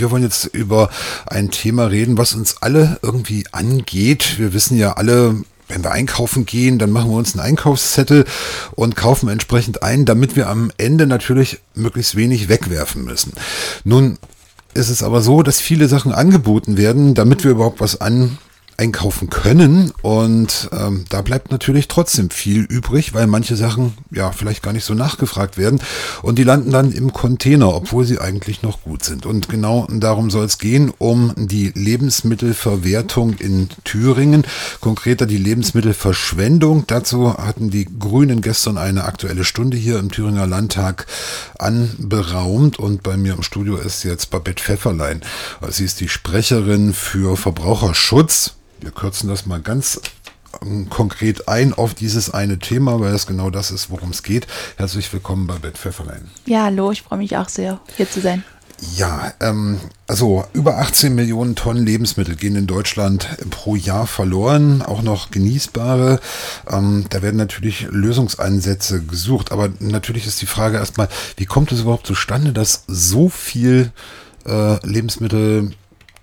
Wir wollen jetzt über ein Thema reden, was uns alle irgendwie angeht. Wir wissen ja alle, wenn wir einkaufen gehen, dann machen wir uns einen Einkaufszettel und kaufen entsprechend ein, damit wir am Ende natürlich möglichst wenig wegwerfen müssen. Nun ist es aber so, dass viele Sachen angeboten werden, damit wir überhaupt was einkaufen können, und da bleibt natürlich trotzdem viel übrig, weil manche Sachen ja vielleicht gar nicht so nachgefragt werden und die landen dann im Container, obwohl sie eigentlich noch gut sind. Und genau darum soll es gehen, um die Lebensmittelverwertung in Thüringen, konkreter die Lebensmittelverschwendung. Dazu hatten die Grünen gestern eine Aktuelle Stunde hier im Thüringer Landtag anberaumt, und bei mir im Studio ist jetzt Babette Pfefferlein. Sie ist die Sprecherin für Verbraucherschutz. Wir kürzen das mal ganz konkret ein auf dieses eine Thema, weil das genau das ist, worum es geht. Herzlich willkommen bei Babette Pfefferlein. Ja, hallo, ich freue mich auch sehr, hier zu sein. Ja, also über 18 Millionen Tonnen Lebensmittel gehen in Deutschland pro Jahr verloren, auch noch genießbare. Da werden natürlich Lösungsansätze gesucht, aber natürlich ist die Frage erstmal, wie kommt es überhaupt zustande, dass so viel Lebensmittel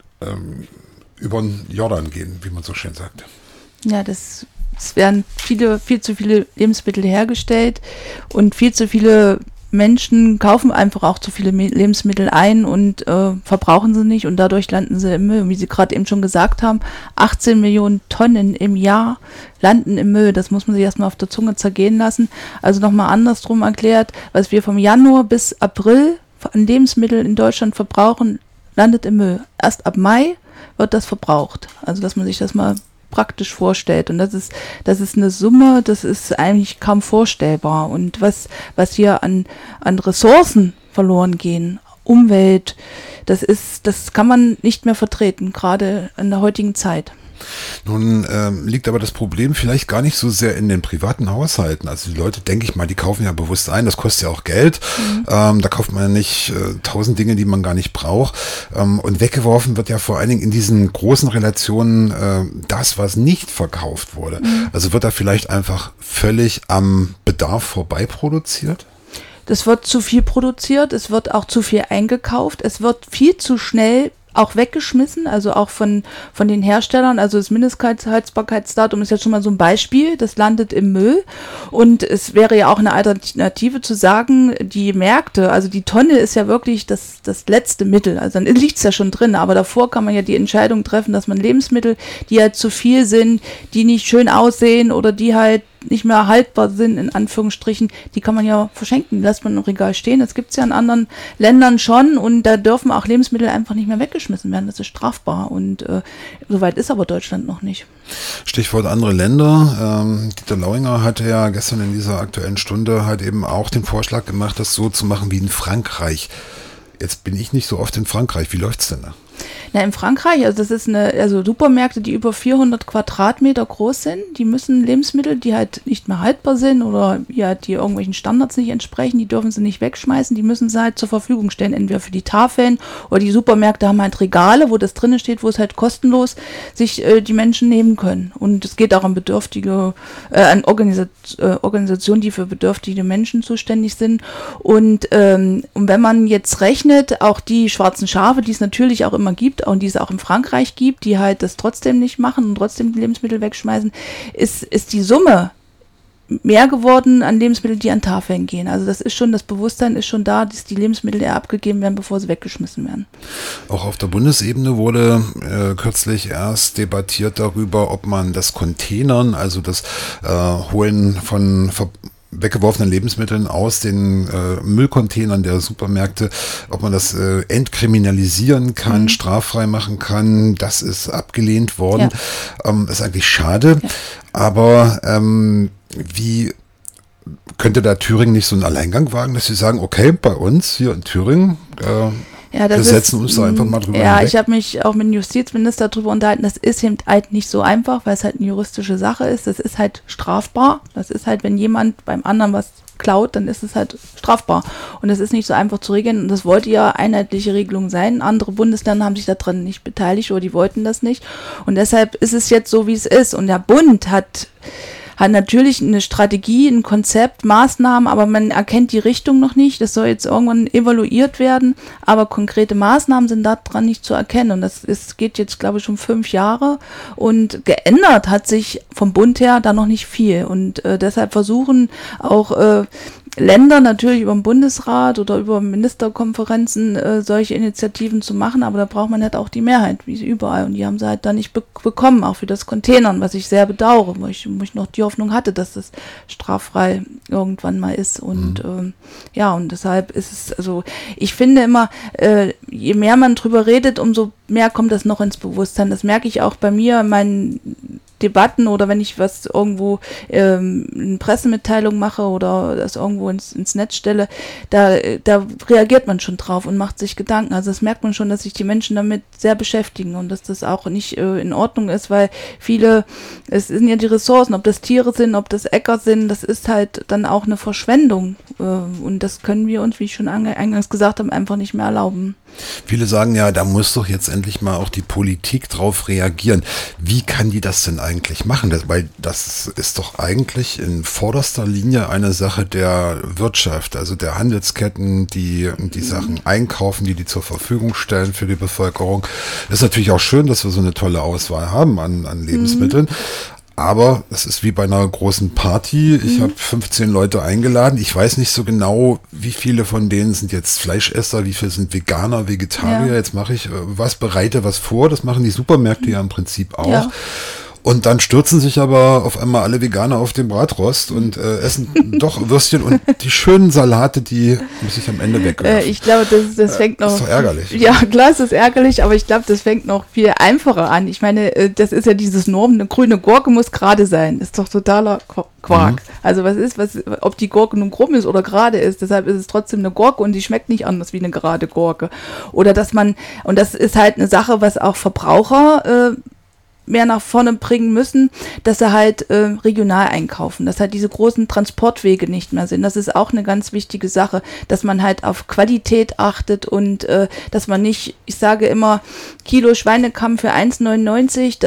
über den Jordan gehen, wie man so schön sagt? Ja, es werden viel zu viele Lebensmittel hergestellt und viel zu viele Menschen kaufen einfach auch zu viele Lebensmittel ein und verbrauchen sie nicht, und dadurch landen sie im Müll. Wie Sie gerade eben schon gesagt haben, 18 Millionen Tonnen im Jahr landen im Müll. Das muss man sich erstmal auf der Zunge zergehen lassen. Also nochmal andersrum erklärt, was wir vom Januar bis April an Lebensmitteln in Deutschland verbrauchen, landet im Müll. Erst ab Mai wird das verbraucht. Also dass man sich das mal praktisch vorstellt. Und das ist eine Summe, das ist eigentlich kaum vorstellbar. Und was hier an Ressourcen verloren gehen, Umwelt, das kann man nicht mehr vertreten, gerade in der heutigen Zeit. Nun liegt aber das Problem vielleicht gar nicht so sehr in den privaten Haushalten. Also die Leute, denke ich mal, die kaufen ja bewusst ein, das kostet ja auch Geld. Da kauft man ja nicht 1000 Dinge, die man gar nicht braucht. Und weggeworfen wird ja vor allen Dingen in diesen großen Relationen das, was nicht verkauft wurde. Also wird da vielleicht einfach völlig am Bedarf vorbei produziert? Das wird zu viel produziert, es wird auch zu viel eingekauft, es wird viel zu schnell auch weggeschmissen, also auch von den Herstellern. Also das Mindesthaltbarkeitsdatum ist jetzt schon mal so ein Beispiel, das landet im Müll, und es wäre ja auch eine Alternative zu sagen, die Märkte, also die Tonne ist ja wirklich das letzte Mittel, also dann liegt es ja schon drin, aber davor kann man ja die Entscheidung treffen, dass man Lebensmittel, die halt zu viel sind, die nicht schön aussehen oder die halt nicht mehr haltbar sind, in Anführungsstrichen, die kann man ja verschenken, lässt man im Regal stehen. Das gibt es ja in anderen Ländern schon, und da dürfen auch Lebensmittel einfach nicht mehr weggeschmissen werden. Das ist strafbar, und soweit ist aber Deutschland noch nicht. Stichwort andere Länder. Dieter Lauinger hatte ja gestern in dieser Aktuellen Stunde halt eben auch den Vorschlag gemacht, das so zu machen wie in Frankreich. Jetzt bin ich nicht so oft in Frankreich. Wie läuft's denn da? Na, in Frankreich, also das ist also Supermärkte, die über 400 Quadratmeter groß sind, die müssen Lebensmittel, die halt nicht mehr haltbar sind oder ja, die irgendwelchen Standards nicht entsprechen, die dürfen sie nicht wegschmeißen, die müssen sie halt zur Verfügung stellen, entweder für die Tafeln, oder die Supermärkte haben halt Regale, wo das drin steht, wo es halt kostenlos sich die Menschen nehmen können. Und es geht auch an Bedürftige, an Organisationen, die für bedürftige Menschen zuständig sind. Und wenn man jetzt rechnet, auch die schwarzen Schafe, die es natürlich auch immer gibt, und die es auch in Frankreich gibt, die halt das trotzdem nicht machen und trotzdem die Lebensmittel wegschmeißen, ist die Summe mehr geworden an Lebensmitteln, die an Tafeln gehen. Also das Bewusstsein ist schon da, dass die Lebensmittel eher abgegeben werden, bevor sie weggeschmissen werden. Auch auf der Bundesebene wurde kürzlich erst debattiert darüber, ob man das Containern, also das Holen von weggeworfenen Lebensmitteln aus den Müllcontainern der Supermärkte, ob man das entkriminalisieren kann, straffrei machen kann. Das ist abgelehnt worden. Ja. Ist eigentlich schade. Ja. Aber wie könnte da Thüringen nicht so einen Alleingang wagen, dass sie sagen, okay, bei uns hier in Thüringen wir setzen uns da einfach mal drüber hinweg. Ich habe mich auch mit dem Justizminister darüber unterhalten, das ist eben halt nicht so einfach, weil es halt eine juristische Sache ist. Das ist halt strafbar. Das ist halt, wenn jemand beim anderen was klaut, dann ist es halt strafbar. Und das ist nicht so einfach zu regeln. Und das wollte ja einheitliche Regelung sein. Andere Bundesländer haben sich daran nicht beteiligt oder die wollten das nicht. Und deshalb ist es jetzt so, wie es ist. Und der Bund hat hat natürlich eine Strategie, ein Konzept, Maßnahmen, aber man erkennt die Richtung noch nicht. Das soll jetzt irgendwann evaluiert werden, aber konkrete Maßnahmen sind daran nicht zu erkennen. Und geht jetzt, glaube ich, schon 5 Jahre und geändert hat sich vom Bund her da noch nicht viel. Und deshalb versuchen auch Länder natürlich über den Bundesrat oder über Ministerkonferenzen solche Initiativen zu machen, aber da braucht man halt auch die Mehrheit, wie überall. Und die haben sie halt da nicht bekommen, auch für das Containern, was ich sehr bedauere, wo ich noch die Hoffnung hatte, dass das straffrei irgendwann mal ist. Und und deshalb ist es, also ich finde immer, je mehr man drüber redet, umso mehr kommt das noch ins Bewusstsein. Das merke ich auch bei mir in meinen Debatten oder wenn ich was irgendwo eine Pressemitteilung mache oder das irgendwo ins Netz stelle, da reagiert man schon drauf und macht sich Gedanken. Also das merkt man schon, dass sich die Menschen damit sehr beschäftigen und dass das auch nicht in Ordnung ist, weil es sind ja die Ressourcen, ob das Tiere sind, ob das Äcker sind, das ist halt dann auch eine Verschwendung und das können wir uns, wie ich schon eingangs gesagt habe, einfach nicht mehr erlauben. Viele sagen ja, da muss doch jetzt endlich mal auch die Politik drauf reagieren. Wie kann die das denn eigentlich machen? Weil das ist doch eigentlich in vorderster Linie eine Sache der Wirtschaft, also der Handelsketten, die Sachen einkaufen, die zur Verfügung stellen für die Bevölkerung. Ist natürlich auch schön, dass wir so eine tolle Auswahl haben an Lebensmitteln. Aber es ist wie bei einer großen Party. Ich habe 15 Leute eingeladen. Ich weiß nicht so genau, wie viele von denen sind jetzt Fleischesser, wie viele sind Veganer, Vegetarier. Ja. Jetzt mache ich bereite was vor. Das machen die Supermärkte ja im Prinzip auch. Ja. Und dann stürzen sich aber auf einmal alle Veganer auf den Bratrost und essen doch Würstchen und die schönen Salate, die muss ich am Ende wegwerfen. Ich glaube, das fängt noch... Das ist doch ärgerlich. Ja, klar, es ist ärgerlich, aber ich glaube, das fängt noch viel einfacher an. Ich meine, das ist ja dieses Norm, eine grüne Gurke muss gerade sein. Das ist doch totaler Quark. Also ob die Gurke nun krumm ist oder gerade ist, deshalb ist es trotzdem eine Gurke und die schmeckt nicht anders wie eine gerade Gurke. Oder und das ist halt eine Sache, was auch Verbraucher mehr nach vorne bringen müssen, dass sie halt regional einkaufen, dass halt diese großen Transportwege nicht mehr sind. Das ist auch eine ganz wichtige Sache, dass man halt auf Qualität achtet und dass man nicht, ich sage immer, Kilo Schweinekamm für 1,99,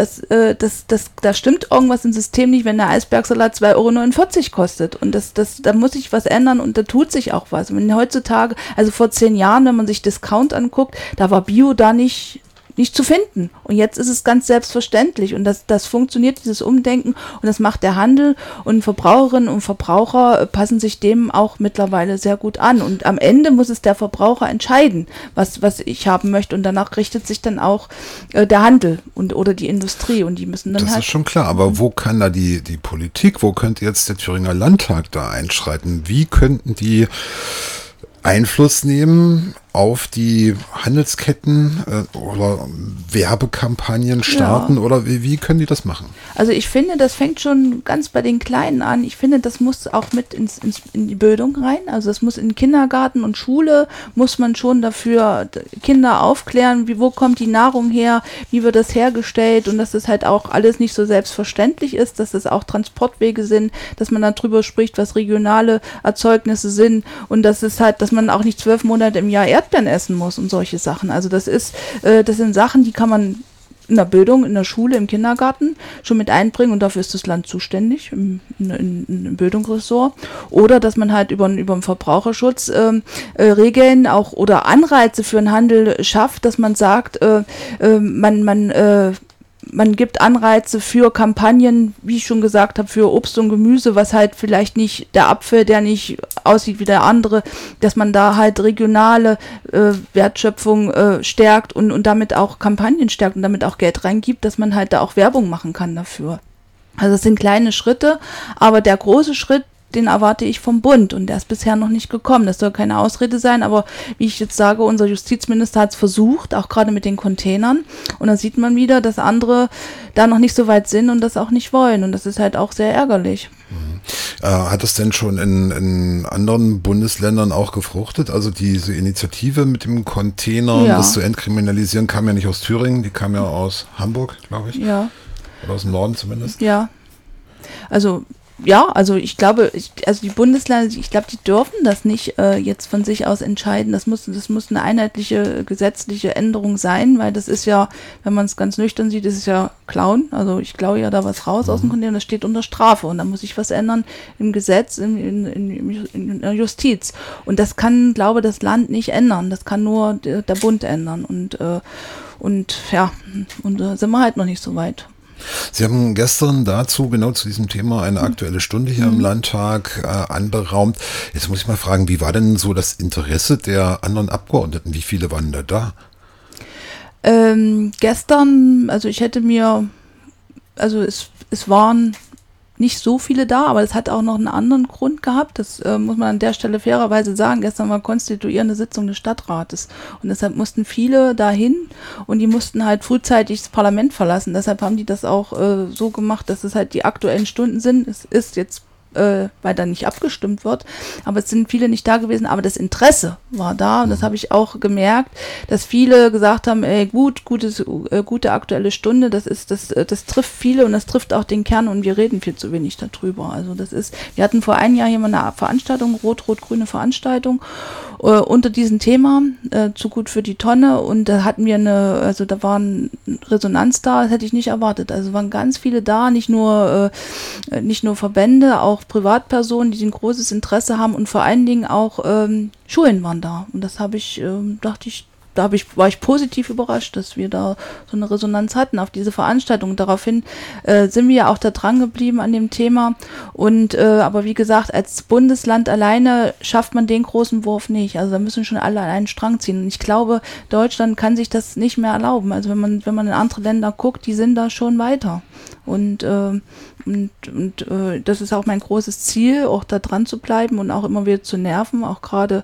da stimmt irgendwas im System nicht, wenn der Eisbergsalat 2,49 € kostet. Und da muss sich was ändern und da tut sich auch was. Und heutzutage, also vor 10 Jahren, wenn man sich Discount anguckt, da war Bio da nicht zu finden. Und jetzt ist es ganz selbstverständlich. Und das funktioniert, dieses Umdenken. Und das macht der Handel. Und Verbraucherinnen und Verbraucher passen sich dem auch mittlerweile sehr gut an. Und am Ende muss es der Verbraucher entscheiden, was ich haben möchte. Und danach richtet sich dann auch der Handel oder die Industrie. Und die müssen dann das ist schon klar. Aber wo kann da die Politik, wo könnte jetzt der Thüringer Landtag da einschreiten? Wie könnten die Einfluss nehmen auf die Handelsketten oder Werbekampagnen starten oder wie können die das machen? Also ich finde, das fängt schon ganz bei den Kleinen an. Ich finde, das muss auch mit in die Bildung rein. Also das muss in Kindergarten und Schule, muss man schon dafür Kinder aufklären, wo kommt die Nahrung her, wie wird das hergestellt und dass das halt auch alles nicht so selbstverständlich ist, dass das auch Transportwege sind, dass man darüber spricht, was regionale Erzeugnisse sind und dass man auch nicht 12 Monate im Jahr Erdbeeren essen muss und solche Sachen. Also das sind Sachen, die kann man in der Bildung, in der Schule, im Kindergarten schon mit einbringen und dafür ist das Land zuständig im Bildungsressort. Oder dass man halt über den Verbraucherschutz Regeln auch oder Anreize für den Handel schafft, dass man sagt, man gibt Anreize für Kampagnen, wie ich schon gesagt habe, für Obst und Gemüse, was halt vielleicht nicht der Apfel, der nicht aussieht wie der andere, dass man da halt regionale Wertschöpfung stärkt und damit auch Kampagnen stärkt und damit auch Geld reingibt, dass man halt da auch Werbung machen kann dafür. Also es sind kleine Schritte, aber der große Schritt, den erwarte ich vom Bund und der ist bisher noch nicht gekommen. Das soll keine Ausrede sein, aber wie ich jetzt sage, unser Justizminister hat es versucht, auch gerade mit den Containern und da sieht man wieder, dass andere da noch nicht so weit sind und das auch nicht wollen und das ist halt auch sehr ärgerlich. Hat es denn schon in anderen Bundesländern auch gefruchtet? Also diese Initiative mit dem Container, das zu entkriminalisieren, kam ja nicht aus Thüringen, die kam ja aus Hamburg, glaube ich. Ja. Oder aus dem Norden zumindest. Ja, also Ja, also ich glaube, also die Bundesländer, ich glaube, die dürfen das nicht jetzt von sich aus entscheiden. Das muss eine einheitliche gesetzliche Änderung sein, weil das ist ja, wenn man es ganz nüchtern sieht, ist es ja Klauen. Also ich klaue ja da was raus aus dem Container, das steht unter Strafe und da muss ich was ändern im Gesetz, in der Justiz. Und das kann, glaube das Land nicht ändern. Das kann nur der Bund ändern. Und da sind wir halt noch nicht so weit. Sie haben gestern dazu, genau zu diesem Thema, eine Aktuelle Stunde hier im Landtag anberaumt. Jetzt muss ich mal fragen, wie war denn so das Interesse der anderen Abgeordneten? Wie viele waren da? Gestern, also es waren nicht so viele da, aber es hat auch noch einen anderen Grund gehabt. Das muss man an der Stelle fairerweise sagen. Gestern war konstituierende Sitzung des Stadtrates und deshalb mussten viele dahin und die mussten halt frühzeitig das Parlament verlassen. Deshalb haben die das auch so gemacht, dass es halt die aktuellen Stunden sind. Es ist jetzt weil da nicht abgestimmt wird, aber es sind viele nicht da gewesen, aber das Interesse war da und das habe ich auch gemerkt, dass viele gesagt haben, gute aktuelle Stunde, das trifft viele und das trifft auch den Kern und wir reden viel zu wenig darüber. Also wir hatten vor einem Jahr hier mal eine Veranstaltung, rot-rot-grüne Veranstaltung unter diesem Thema, zu gut für die Tonne und da hatten wir da war eine Resonanz da, das hätte ich nicht erwartet. Also waren ganz viele da, nicht nur Verbände, auch Privatpersonen, die ein großes Interesse haben und vor allen Dingen auch Schulen waren da. Und das war ich positiv überrascht, dass wir da so eine Resonanz hatten auf diese Veranstaltung. Daraufhin sind wir ja auch da dran geblieben an dem Thema. Und aber wie gesagt, als Bundesland alleine schafft man den großen Wurf nicht. Also da müssen schon alle an einen Strang ziehen. Und ich glaube, Deutschland kann sich das nicht mehr erlauben. Also wenn man in andere Länder guckt, die sind da schon weiter. Und das ist auch mein großes Ziel, auch da dran zu bleiben und auch immer wieder zu nerven, auch gerade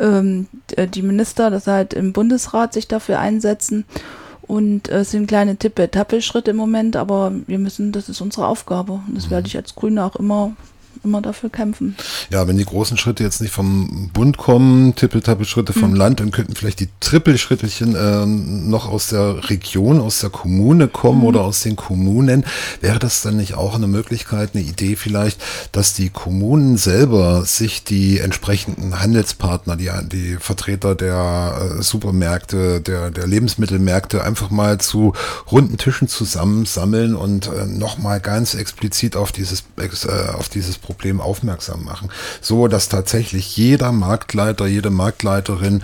die Minister, dass halt im Bundesrat sich dafür einsetzen. Und es sind kleine Tippe-Tappe-Schritte im Moment, aber das ist unsere Aufgabe. Und das werde ich als Grüne auch immer dafür kämpfen. Ja, wenn die großen Schritte jetzt nicht vom Bund kommen, Tippel-Tappel-Schritte vom Land, dann könnten vielleicht die Trippelschrittchen noch aus der Region, aus der Kommune kommen oder aus den Kommunen. Wäre das dann nicht auch eine Möglichkeit, eine Idee vielleicht, dass die Kommunen selber sich die entsprechenden Handelspartner, die Vertreter der Supermärkte, der Lebensmittelmärkte einfach mal zu runden Tischen zusammensammeln und nochmal ganz explizit auf dieses Problem aufmerksam machen, so dass tatsächlich jeder Marktleiter, jede Marktleiterin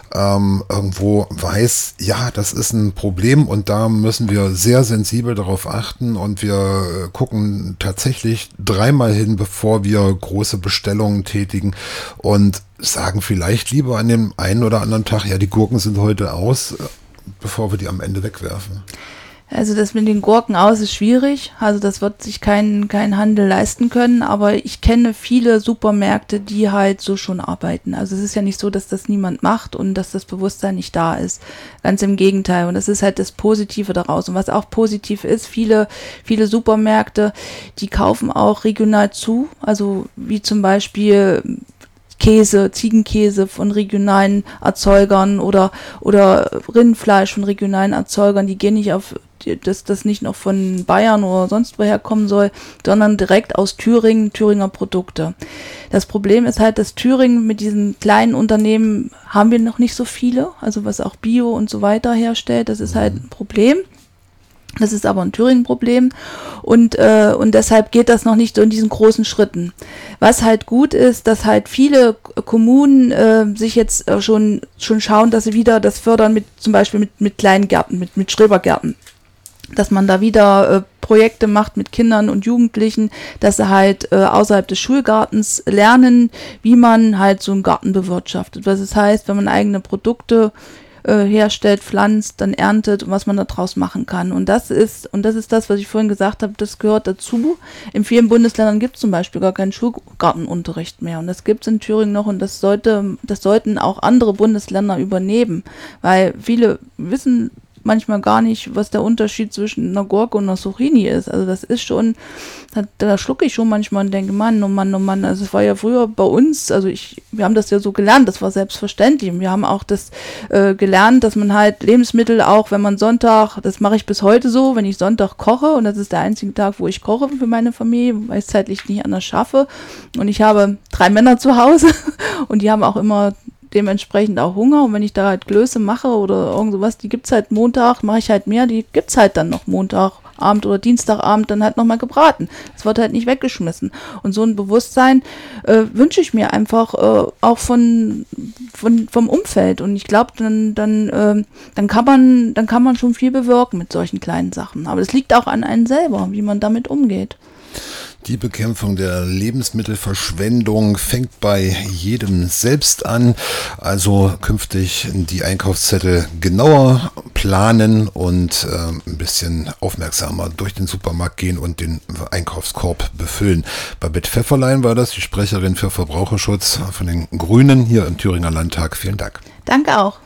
irgendwo weiß, ja, das ist ein Problem und da müssen wir sehr sensibel darauf achten und wir gucken tatsächlich dreimal hin, bevor wir große Bestellungen tätigen und sagen vielleicht lieber an dem einen oder anderen Tag, ja, die Gurken sind heute aus, bevor wir die am Ende wegwerfen. Also das mit den Gurken aus ist schwierig, also das wird sich kein Handel leisten können, aber ich kenne viele Supermärkte, die halt so schon arbeiten. Also es ist ja nicht so, dass das niemand macht und dass das Bewusstsein nicht da ist. Ganz im Gegenteil und das ist halt das Positive daraus. Und was auch positiv ist, viele Supermärkte, die kaufen auch regional zu, also wie zum Beispiel Käse, Ziegenkäse von regionalen Erzeugern oder Rindfleisch von regionalen Erzeugern, die gehen nicht auf, dass das nicht noch von Bayern oder sonst woher kommen soll, sondern direkt aus Thüringer Produkte. Das Problem ist halt, dass Thüringen mit diesen kleinen Unternehmen haben wir noch nicht so viele, also was auch Bio und so weiter herstellt, das ist halt ein Problem. Das ist aber ein Thüringen-Problem und deshalb geht das noch nicht so in diesen großen Schritten. Was halt gut ist, dass halt viele Kommunen sich jetzt schon schauen, dass sie wieder das fördern zum Beispiel mit kleinen Gärten, mit Schrebergärten. Dass man da wieder Projekte macht mit Kindern und Jugendlichen, dass sie halt außerhalb des Schulgartens lernen, wie man halt so einen Garten bewirtschaftet. Was es heißt, wenn man eigene Produkte herstellt, pflanzt, dann erntet und was man daraus machen kann. Und das ist das, was ich vorhin gesagt habe, das gehört dazu. In vielen Bundesländern gibt es zum Beispiel gar keinen Schulgartenunterricht mehr. Und das gibt es in Thüringen noch und das sollten auch andere Bundesländer übernehmen. Weil viele wissen manchmal gar nicht, was der Unterschied zwischen einer Gurke und einer Zucchini ist. Also das ist schon, da schlucke ich schon manchmal und denke, Mann, oh Mann, oh Mann. Also es war ja früher bei uns, wir haben das ja so gelernt, das war selbstverständlich. Und wir haben auch das gelernt, dass man halt Lebensmittel auch, wenn man Sonntag, das mache ich bis heute so, wenn ich Sonntag koche, und das ist der einzige Tag, wo ich koche für meine Familie, weil ich es zeitlich nicht anders schaffe. Und ich habe 3 Männer zu Hause und die haben auch immer dementsprechend auch Hunger, und wenn ich da halt Klöße mache oder irgend sowas, die gibt's halt Montag, mache ich halt mehr, die gibt's halt dann noch Montagabend oder Dienstagabend dann halt nochmal gebraten. Das wird halt nicht weggeschmissen. Und so ein Bewusstsein wünsche ich mir einfach auch vom Umfeld. Und ich glaube, dann kann man schon viel bewirken mit solchen kleinen Sachen. Aber das liegt auch an einem selber, wie man damit umgeht. Die Bekämpfung der Lebensmittelverschwendung fängt bei jedem selbst an. Also künftig die Einkaufszettel genauer planen und ein bisschen aufmerksamer durch den Supermarkt gehen und den Einkaufskorb befüllen. Babette Pfefferlein war das, die Sprecherin für Verbraucherschutz von den Grünen hier im Thüringer Landtag. Vielen Dank. Danke auch.